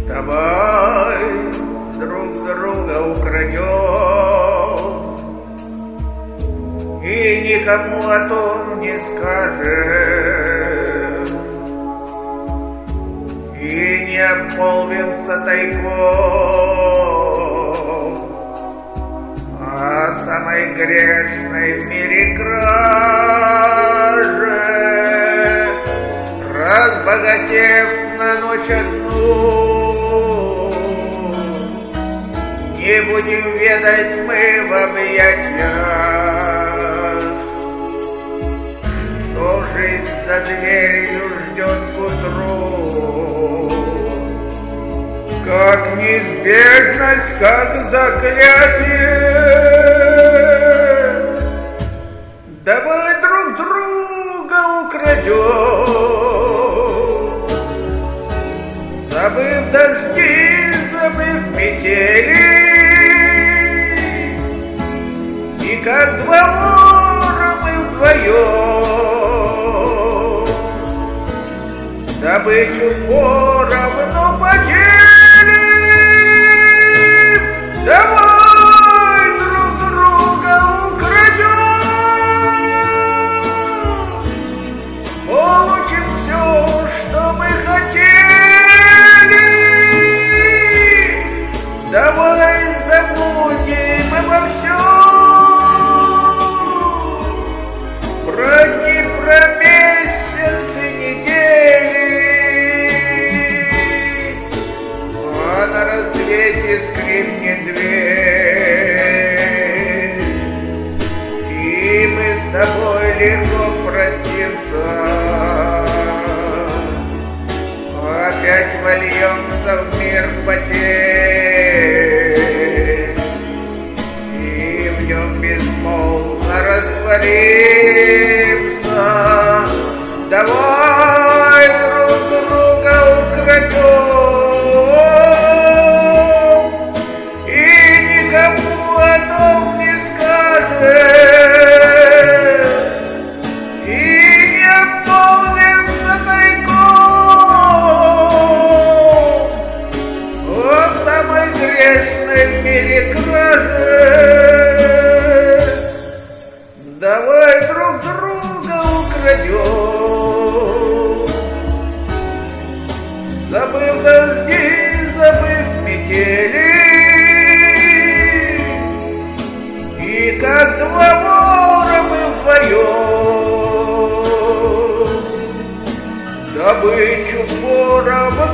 Давай друг друга украдем и никому о том не скажем, и не обмолвимся тайком о самой грешной в мире краже, разбогатев на ночь одну. Не будем ведать мы в объятиях, что жизнь за дверью ждет к утру, как неизбежность, как заклятие. Давай друг друга украдем, забыв дожди, забыв метели, и как два вора мы вдвоем добычу поровну поделим. Давай друг друга украдем, получим все, что мы хотели. Давай забудем обо всем, про дни, про месяцы, недели, а на рассвете скрипнет дверь, и мы с тобой легко простимся, опять вольемся в мир потерь, и в нем безмолвно растворимся. Давай друг друга украдем и никому о том не скажем, и не обмолвимся тайком о самой грешной в мире краже. Давай друг друга украдем, забыв дожди, забыв метели, и как два вора мы вдвоем добычу поровну